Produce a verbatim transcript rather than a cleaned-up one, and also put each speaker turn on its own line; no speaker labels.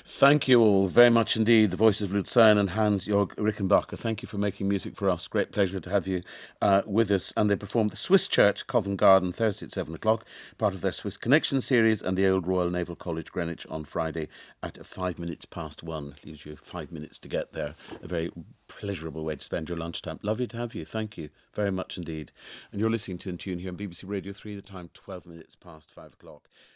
Thank you all very much indeed. The voices of Luzern and Hans-Jörg Rickenbacher. Thank you for making music for us. Great pleasure to have you uh, with us. And they performed the Swiss Church, Covent Garden, Thursday at seven o'clock, part of their Swiss Connection series, and the Old Royal Naval College, Greenwich, on Friday at five minutes past one. Leaves you five minutes to get there. A very pleasurable way to spend your lunchtime. Lovely to have you. Thank you very much indeed. And you're listening to In Tune here on B B C Radio three, the time twelve minutes past five o'clock.